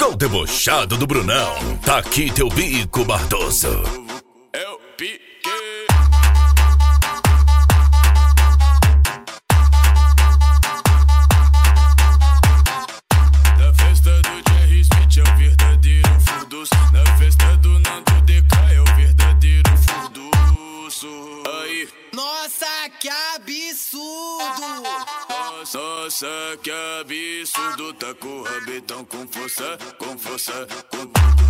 Com o debochado do Brunão, tá aqui teu bico Bardoso. Eu piquei. Na festa do Jerry Smith é o verdadeiro furdus. Na festa do Nando DK é o verdadeiro furduço. Aí, nossa, que absurdo! Nossa, que absurdo. Tá com o rabetão com força, com força, com tudo.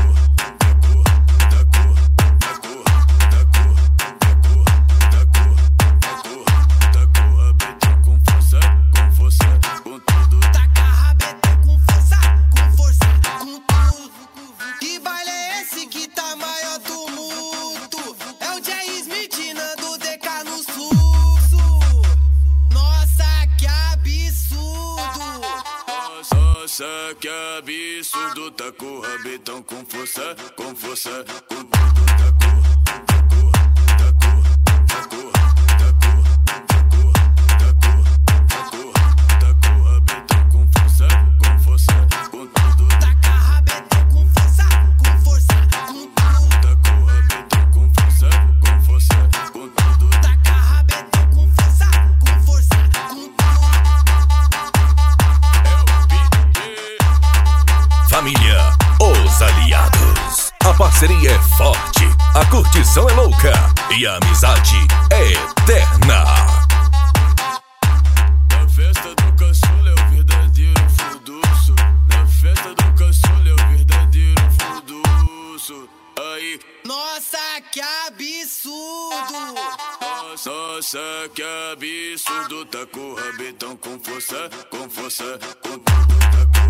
Nossa, que absurdo. Tá com o rabetão com força, com força, com tudo. Família, os aliados. A parceria é forte, a curtição é louca e a amizade é eterna. Na festa do caçula é o verdadeiro furduço. Na festa do caçula é o verdadeiro furduço. Aí, nossa, que absurdo! Nossa, que absurdo. Tá com o rabetão com força, com força, com tudo.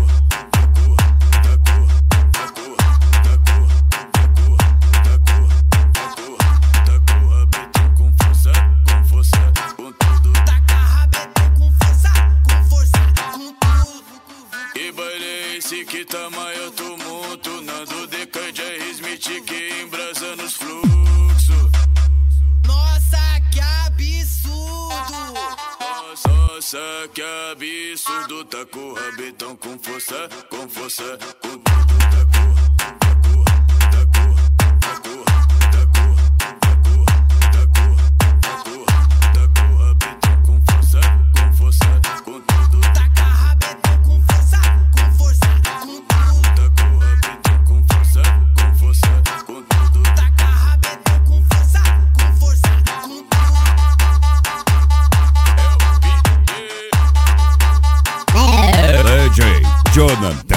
Esse que tá maior tumulto. Nando DK e Jerry Smith que embrasa nos fluxos. Nossa, que absurdo! Nossa, que absurdo. Tá com o rabetão com força, com força, com tudo. Jonathan.